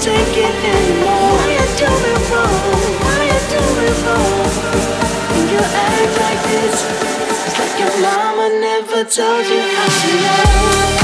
take it anymore. Why you do me wrong? Why you do me wrong? And you act like this, it's like your mama never told you how to love.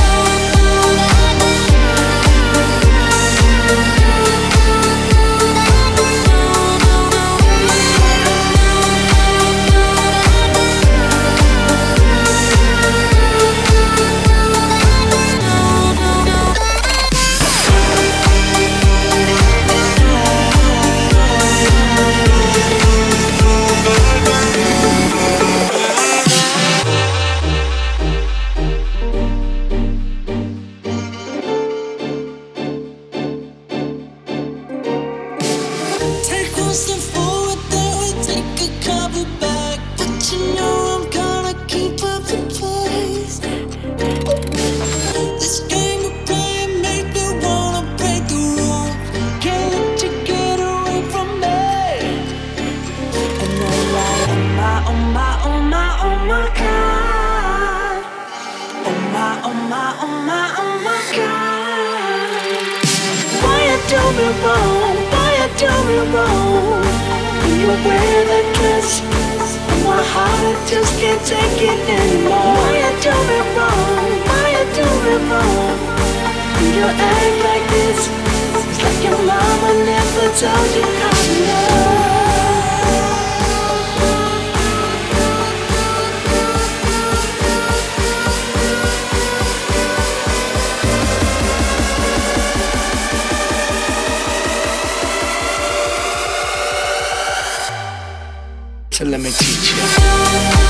Just can't take it anymore. Why you do me wrong? Why you do me wrong? You act like this, it's like your mama never told you how to love. So let me teach you.